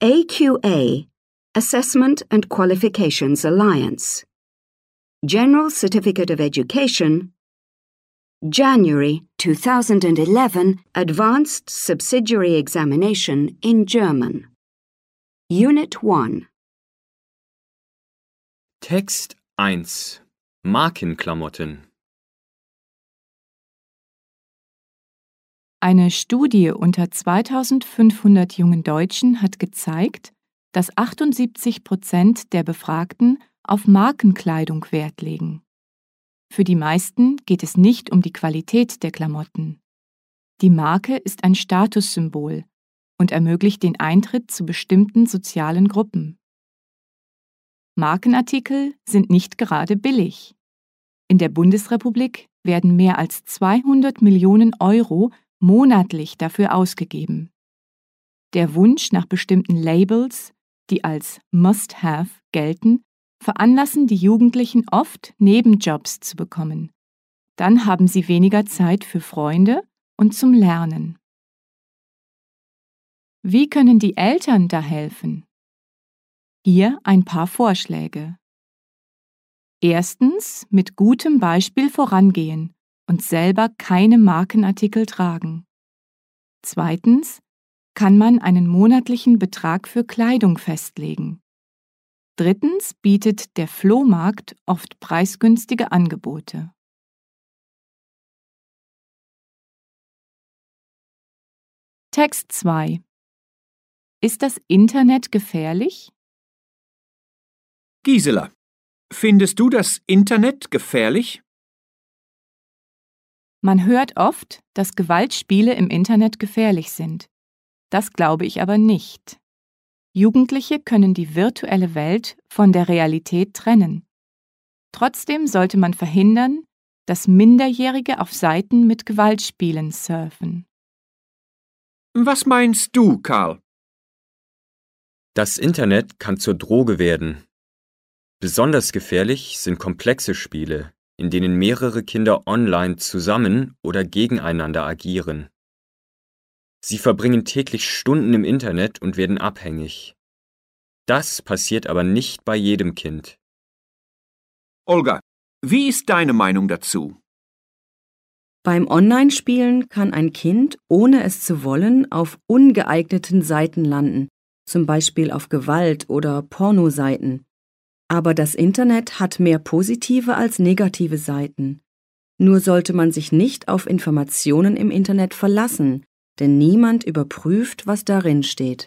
AQA, Assessment and Qualifications Alliance. General Certificate of Education, January 2011 Advanced Subsidiary Examination in German. Unit 1. Text 1. Markenklamotten. Eine Studie unter 2500 jungen Deutschen hat gezeigt, dass 78% der Befragten auf Markenkleidung Wert legen. Für die meisten geht es nicht um die Qualität der Klamotten. Die Marke ist ein Statussymbol und ermöglicht den Eintritt zu bestimmten sozialen Gruppen. Markenartikel sind nicht gerade billig. In der Bundesrepublik werden mehr als 200 Millionen Euro monatlich dafür ausgegeben. Der Wunsch nach bestimmten Labels, die als Must-Have gelten, veranlassen die Jugendlichen oft, Nebenjobs zu bekommen. Dann haben sie weniger Zeit für Freunde und zum Lernen. Wie können die Eltern da helfen? Hier ein paar Vorschläge. Erstens, mit gutem Beispiel vorangehen und selber keine Markenartikel tragen. Zweitens, kann man einen monatlichen Betrag für Kleidung festlegen. Drittens bietet der Flohmarkt oft preisgünstige Angebote. Text 2. Ist das Internet gefährlich? Gisela, findest du das Internet gefährlich? Man hört oft, dass Gewaltspiele im Internet gefährlich sind. Das glaube ich aber nicht. Jugendliche können die virtuelle Welt von der Realität trennen. Trotzdem sollte man verhindern, dass Minderjährige auf Seiten mit Gewaltspielen surfen. Was meinst du, Karl? Das Internet kann zur Droge werden. Besonders gefährlich sind komplexe Spiele, in denen mehrere Kinder online zusammen oder gegeneinander agieren. Sie verbringen täglich Stunden im Internet und werden abhängig. Das passiert aber nicht bei jedem Kind. Olga, wie ist deine Meinung dazu? Beim Online-Spielen kann ein Kind, ohne es zu wollen, auf ungeeigneten Seiten landen, zum Beispiel auf Gewalt- oder Pornoseiten. Aber das Internet hat mehr positive als negative Seiten. Nur sollte man sich nicht auf Informationen im Internet verlassen, denn niemand überprüft, was darin steht.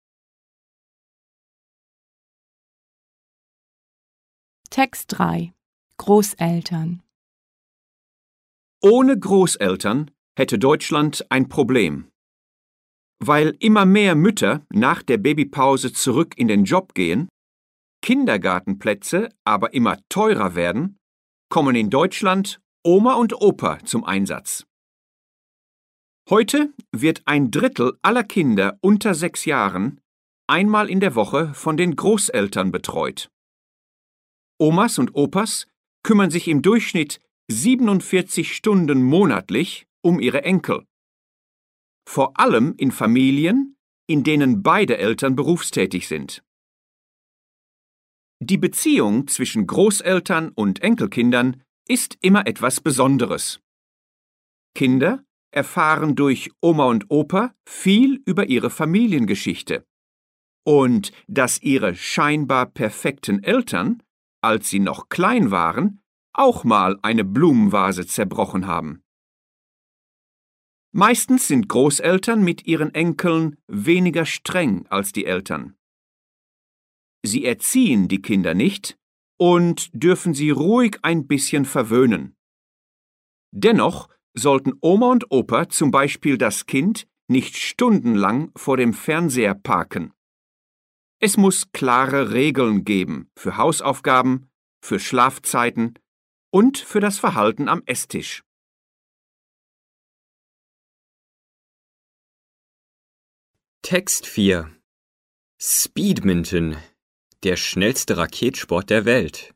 Text 3. Großeltern. Ohne Großeltern hätte Deutschland ein Problem. Weil immer mehr Mütter nach der Babypause zurück in den Job gehen, Kindergartenplätze aber immer teurer werden, kommen in Deutschland Oma und Opa zum Einsatz. Heute wird ein Drittel aller Kinder unter 6 Jahren einmal in der Woche von den Großeltern betreut. Omas und Opas kümmern sich im Durchschnitt 47 Stunden monatlich um ihre Enkel. Vor allem in Familien, in denen beide Eltern berufstätig sind. Die Beziehung zwischen Großeltern und Enkelkindern ist immer etwas Besonderes. Kinder erfahren durch Oma und Opa viel über ihre Familiengeschichte und dass ihre scheinbar perfekten Eltern, als sie noch klein waren, auch mal eine Blumenvase zerbrochen haben. Meistens sind Großeltern mit ihren Enkeln weniger streng als die Eltern. Sie erziehen die Kinder nicht und dürfen sie ruhig ein bisschen verwöhnen. Dennoch sollten Oma und Opa zum Beispiel das Kind nicht stundenlang vor dem Fernseher parken. Es muss klare Regeln geben für Hausaufgaben, für Schlafzeiten und für das Verhalten am Esstisch. Text 4. Speedminton, der schnellste Raketsport der Welt.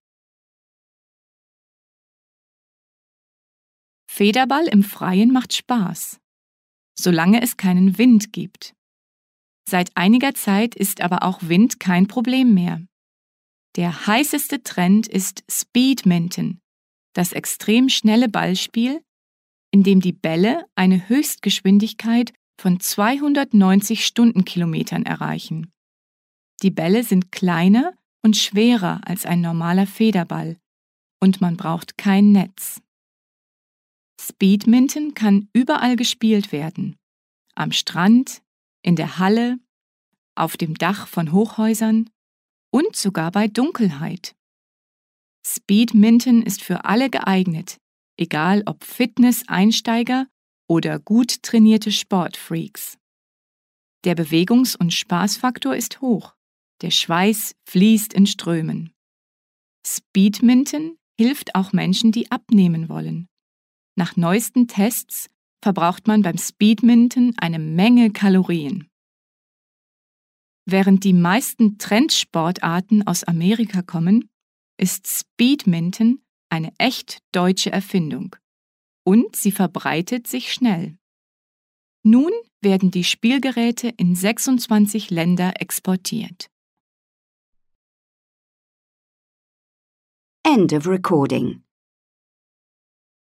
Federball im Freien macht Spaß, solange es keinen Wind gibt. Seit einiger Zeit ist aber auch Wind kein Problem mehr. Der heißeste Trend ist Speedminton, das extrem schnelle Ballspiel, in dem die Bälle eine Höchstgeschwindigkeit von 290 Stundenkilometern erreichen. Die Bälle sind kleiner und schwerer als ein normaler Federball und man braucht kein Netz. Speedminton kann überall gespielt werden. Am Strand, in der Halle, auf dem Dach von Hochhäusern und sogar bei Dunkelheit. Speedminton ist für alle geeignet, egal ob Fitness-Einsteiger oder gut trainierte Sportfreaks. Der Bewegungs- und Spaßfaktor ist hoch. Der Schweiß fließt in Strömen. Speedminton hilft auch Menschen, die abnehmen wollen. Nach neuesten Tests verbraucht man beim Speedminton eine Menge Kalorien. Während die meisten Trendsportarten aus Amerika kommen, ist Speedminton eine echt deutsche Erfindung. Und sie verbreitet sich schnell. Nun werden die Spielgeräte in 26 Länder exportiert. End of recording.